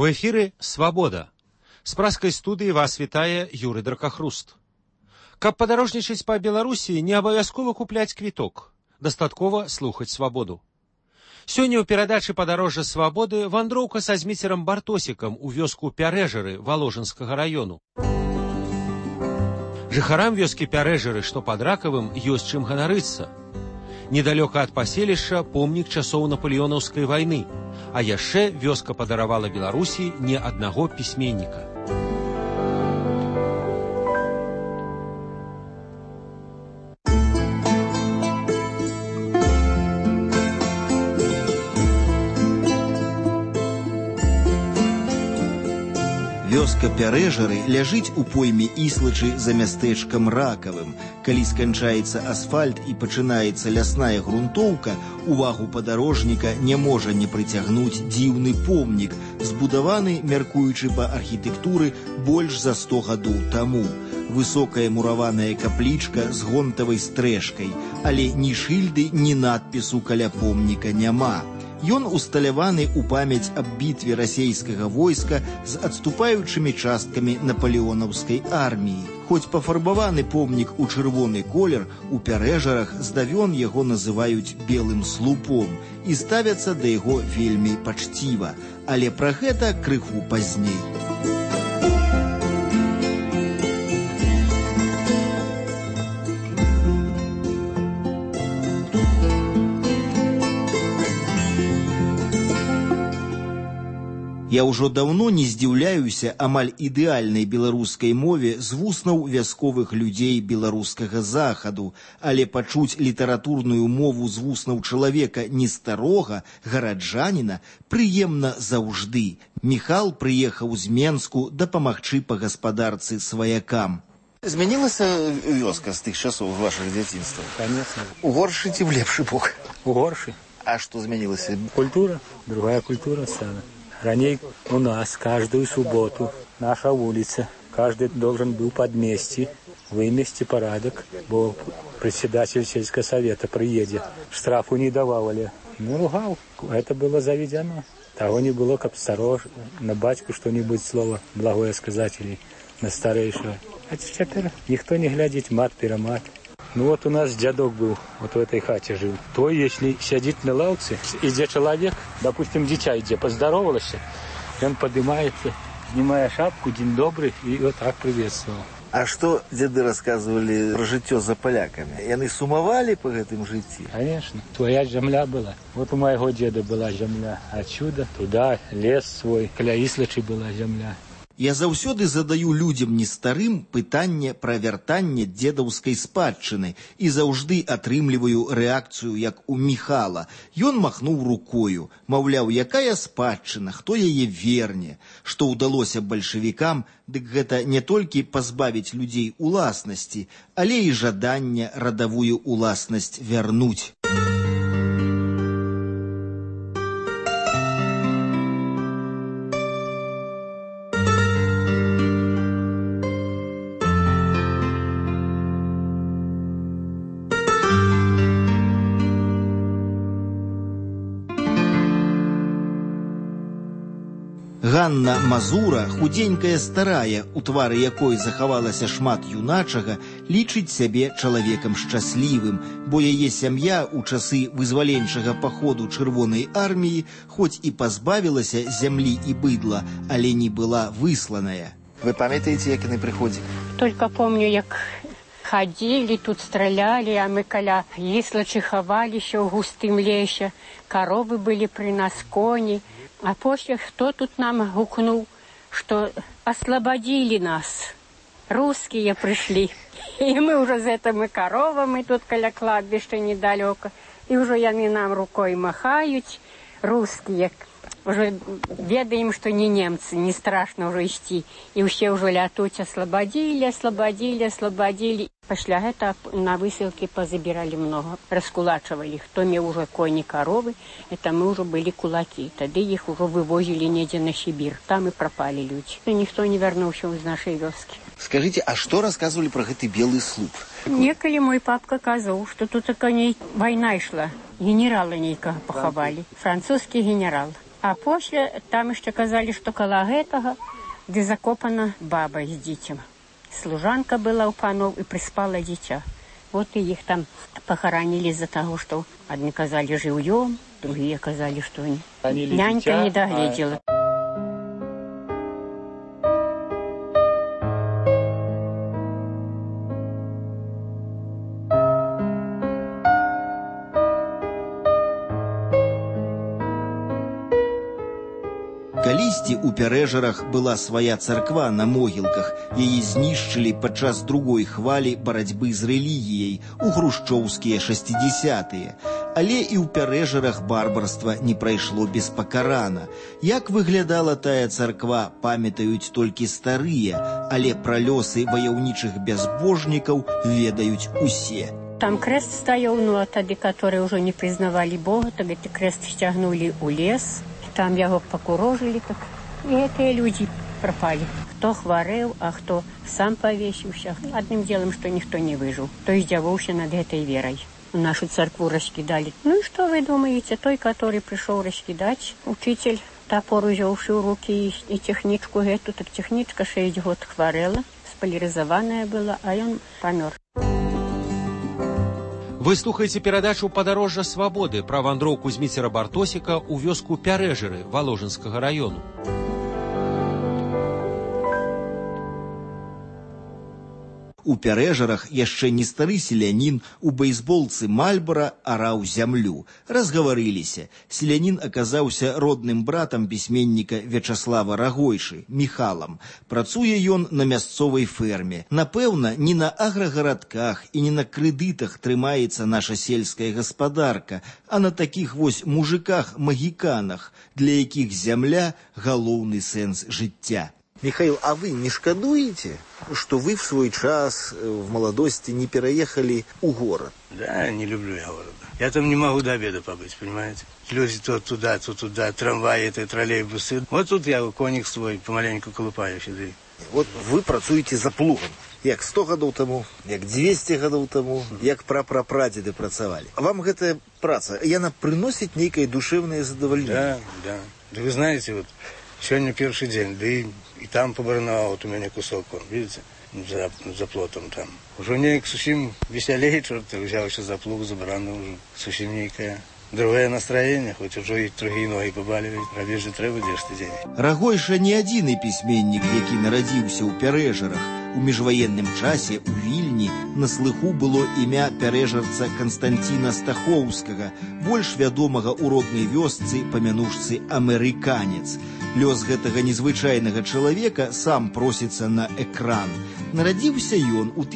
У эфіры «Свабода». З праскай студыі вас вітае Юрый Дракахруст. Каб падарожнічаць па Беларусі, не абавязкова купляць квіток. Дастаткова слухаць «Свабоду». Сёння ў перадачы «Падарожжа свабоды» вандроўка са зміцерам Бартосікам у вёску Пярэжары Валожынскага раёну. Жыхарам вёскі Пярэжары, што пад Ракавым, ёсць чым ганарыцца. Недалёка ад паселішча помнік часоў напалеонаўскай вайны, а яшчэ вёска падаравала Беларусі не аднаго пісьменніка. Вёска Пярэжары ляжыць у пойме Іслачы за мястэчкам Ракавым. Калі сканчаецца асфальт і пачынаецца лясная грунтоўка, увагу падарожніка не можа не прыцягнуць дзіўны помнік, збудаваны, мяркуючы па архітэктуры, больш за 100 гадоў таму. Высокая мураваная каплічка з гонтавай стрэшкай, але ні шыльды, ні надпісу каля помніка няма. Ён усталяваны ў памяць аб бітве расейскага войска з адступаючымі часткамі напалеонаўскай арміі. Хоць пафарбаваны помнік у чырвоны колер, у Пярэжарах здавён яго называюць белым слупом і ставяцца да яго вельмі пачціва. Але пра гэта крыху пазней. Я ўжо даўно не здзіўляюся амаль ідэальнай беларускай мове з вуснаў вясковых людзей беларускага захаду, але пачуць літаратурную мову з вуснаў чалавека не старога, гараджаніна, прыемна заўжды. Міхал прыехаў з Менску дапамагчы па гаспадарцы сваякам. Змянілася вёска з тых часоў вашых дзяцінства? Конечно. У горшы ці в лепшы бок? У горшы. А што змянілася? Культура, другая культура стала. Ранее у нас каждую субботу наша улица, каждый должен был подмести, вымести порядок, бо председатель сельского совета приедет, штрафу не давали. Ну, ругал, это было заведено. Того не было, как сторож, на батьку что-нибудь слово благое сказать или на старейшего. А теперь никто не глядит, мат-перемат. Ну вот у нас дядок был, вот в этой хате жил. То, если сидит на лавке, идет человек, допустим, дитя идет, поздоровался, и он поднимается, снимая шапку, день добрый, и вот так приветствовал. А что деды рассказывали про житё за поляками? И они сумовали по гэтым житті? Конечно. Твоя земля была. Вот у моего деда была земля. Отсюда, туда, лес свой. Каля Іслачы была земля. Я заўсёды задаю людзям не старым пытанне пра вяртанне дзедаўскай спадчыны і заўжды атрымліваю рэакцыю, як у Міхала. Ён махнуў рукою, маўляў, якая спадчына, хто яе верне. Што ўдалося бальшавікам, дык гэта не толькі пазбавіць людзей уласнасці, але і жадання радавую уласнасць вярнуць. Ганна Мазура, худенькая старая, у твары якой захавалася шмат юначага, лічыць сябе чалавекам шчаслівым, бо яе сям'я ў часы вызваленчага паходу чырвонай арміі хоць і пазбавілася зямлі і быдла, але не была высланая. Вы памятаеце, як яны прыходзілі? Только помню, як ходили, тут стреляли, а мы каля Іслачы хаваліся ў густым лесе, коровы были при нас, кони. А после кто тут нам гукнул, что освободили нас. Русские пришли. И мы уже с этими коровами тут каля кладбища недалеко. И уже яны нам рукой махают. Русские. Уже ведаем, что не немцы, не страшно уже идти. И все уже лятуть, освободили. Пошля это на выселке позабирали много, раскулачивали. Кто имел уже кони, коровы, это мы уже были кулаки. Тогда их уже вывозили неде на Сибирь. Там и пропали люди. И никто не вернулся из нашей вёски. Скажите, а что рассказывали про гэты белый слуп? Неколи мой папка казал, что тут война шла. Генерала нейкого поховали. Французский генерал. А после там еще казали, что коло этого, где закопана баба с детям. Служанка была у панов и приспала дитя. Вот и их там похоронили из-за того, что одни казали живьем, другие казали, что нянька не доглядела. Калісьці ў Пярэжарах была свая царква на могілках. Яе знішчылі падчас другой хвалі барацьбы з рэлігіяй у хрушчоўскія 60-тыя. Але і ў Пярэжарах барбарства не прайшло беспакарана. Як выглядала тая царква, памятаюць толькі старыя, але пра лёсы ваяўнічых бязбожнікаў ведаюць усе. Там крест стаяў, ну а тады, которые ўжо не прызнавалі Бога, так гэты крест сцягнулі ў лес. Там яго пакурожылі, так і гэтыя людзі прапалі. Хто хварэў, а хто сам павесіўся. Адным делом, што ніхто не выжыў. Той здзявоўся над гэтай верай. Нашу царкву раскідалі. Ну і што вы думаеце? Той, который прыйшоў раскідаць, учитель, топор узяўшы ў рукі і технічку гэту, так технічка 6 год хварэла, спалярызаваная была, а ён памёр. Вы слухаеце перадачу «Падарожжа свабоды» пра вандроўку Зміцера Бартосіка ў вёску Пярэжары Валожынскага раёну. У Пярэжарах яшчэ не стары селянін у бейсболцы Мальбора араў зямлю. Разгаварыліся. Селянін аказаўся родным братам пісьменніка Вячаслава Рагойшы, Міхалам. Працуе ён на мясцовай ферме. Напэўна, не на аграгарадках і не на крэдытах трымаецца наша сельская гаспадарка, а на такіх вось мужиках-магіканах, для якіх зямля – галоўны сэнс жыцця. Михаил, а вы не шкодуете, что вы в свой час, в молодости, не переехали у город? Да, не люблю я город. Я там не могу до обеда побыть, понимаете? Люди то туда, трамваи, это троллейбусы. Вот тут я коник свой помаленьку колупаю сюда. Вот вы працуете за плугом. Як 100 гадоў таму, як 200 гадоў таму, як прапрапрадзеды працавалі. Вам гэтая праца, яна прыносіць нейкае душевнае задавальненне? Да. Да вы знаете, вот сегодня первый день, да и там побарнавал, вот у меня кусок, вон, видите, за плотом там. Уже нейк совсем веселее, чорт, взялся за плуг, за барану, уже совсем нейкое другое настроение, хоть уже и другие ноги побаливают, робить же треба дешты день. Рагойша не адзіны пісьменнік, які нарадзіўся ў Пярэжарах. У міжваенным часе у Вільні на слыху было імя пярэжарца Канстанціна Стахоўскага, больш вядомага ў роднай вёсцы па мянушцы Амерыканец. Лёс гэтага незвычайнага чалавека сам просіцца на экран. Нарадзіўся ён у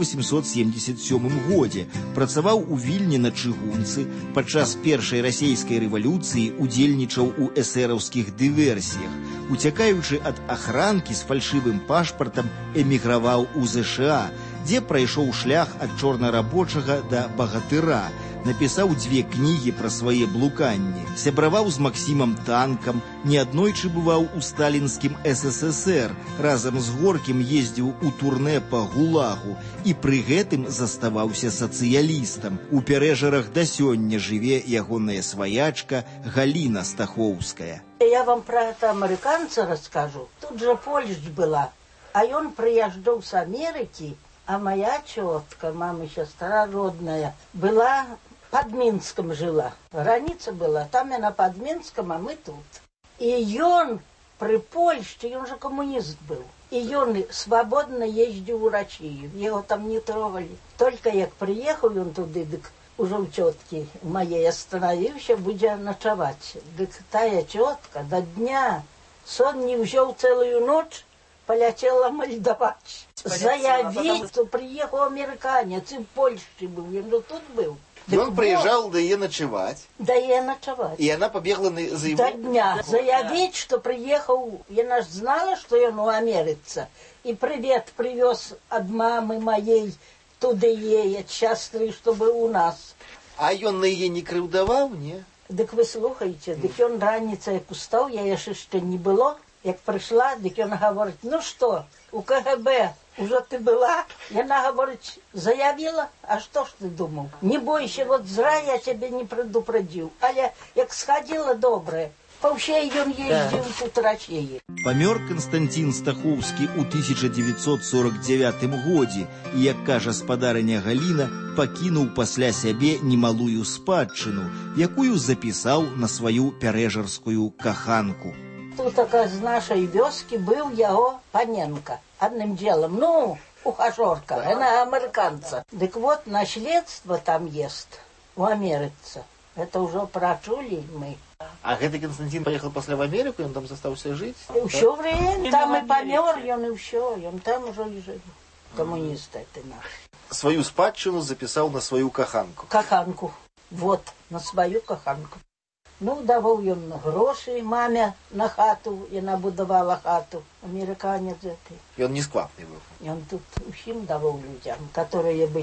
1877 годзе, працаваў у Вільні на чыгунцы, падчас першай расейскай рэвалюцыі удзельнічаў у эсэраўскіх дыверсіях. Уцякаючы ад ахранкі з фальшывым пашпартам, эміграваў у ЗША, дзе прайшоў шлях ад чорнарабочага да багатыра. Напісаў 2 кнігі пра свае блуканні, сябраваў з Максімам Танкам, неаднойчы бываў у сталінскім СССР, разам з Горкім ездзіў у турне па ГУЛАГу і пры гэтым заставаўся сацыялістам. У Пярэжарах да сёння жыве ягоная сваячка Галіна Стахоўская. Я вам про это американца расскажу. Тут же Польша была, а он приезжал с Америки, а моя тетка, мама сестра родная, была под Минском жила. Граница была, там она под Минском, а мы тут. И он при Польше, он же коммунист был. И он свободно ездил в Россию, его там не трогали. Только як приехал он туда, так уже у тетки моей остановился, будет ночевать. Так тая тетка до дня сон не взял целую ночь, полетела молдавать. Заявить, что приехал американец, и в Польше был, я тут был. И он приезжал до ее ночевать. Да ей ночевать. И она побегла за его... До дня. Заявить, что приехал, я знала, что он у Америцы. И привет привез от мамы моей туда ей, счастливый, чтобы у нас. А он на ее не крыўдаваў, не? Так вы слухаете, так он раніцай як устаў, я яшчэ не было. Як пришла, так он говорит, ну что, у КГБ уже ты была? И она говорит, заявила, а что ж ты думал? Не бойся, вот зря я тебя не предупредил. А я, як сходила добрая, Па ўсей ён ездзіў тут рачеі. Памёр Канстантин Стахоўскі ў 1949 годзе і, як кажа спадарыня Галіна, пакінуў пасля сябе немалую спадчыну, якую запісаў на сваю пярэжарскую каханку. Тут з нашай вёскі быў яго паненка. Адным дзелам, ухажорка, яна амерыканца. Дык вот, наследство там ест у Амерыцы. Это ўжо прачулі мы. А гэты Константин поехал после в Америку, он там застался жить? Ўсё время, там и помер, ён и все, ён там уже и жил. Коммунист это наш. Свою спадчину записал на свою каханку. Каханку, вот, на свою каханку. Давал ён гроши маме на хату, яна будовала хату, американец это. И он не сквапный был? И он тут усім давал людям, которые были